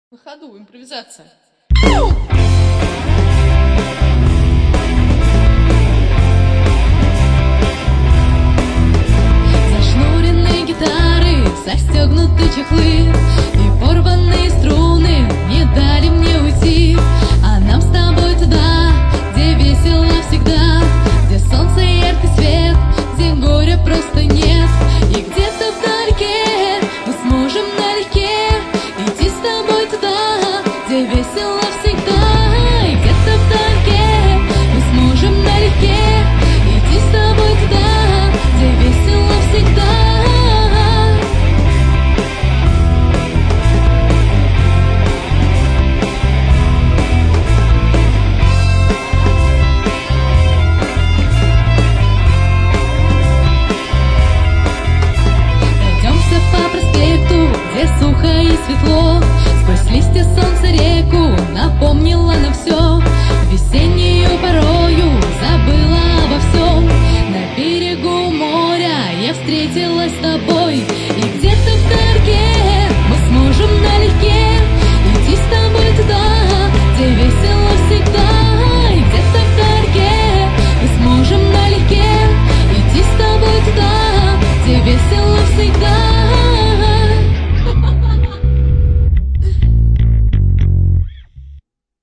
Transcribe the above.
На ходу, импровизация. Зашнуренные гитары, застегнуты чехлы и порванные струны не дали мне уйти. А нам с тобой туда, где весело всегда, где солнце и яркий свет, где горя просто нет. И где-то вдалеке мы сможем налегке идти с тобой туда, где весело всегда. И где-то вдалеке мы сможем налегке идти с тобой туда, где весело всегда. Пройдемся по проспекту, где сухо и светло, сквозь листья солнце реку напомнило нам все. Весеннюю порою забыла обо всем. На берегу моря я встретилась с тобой.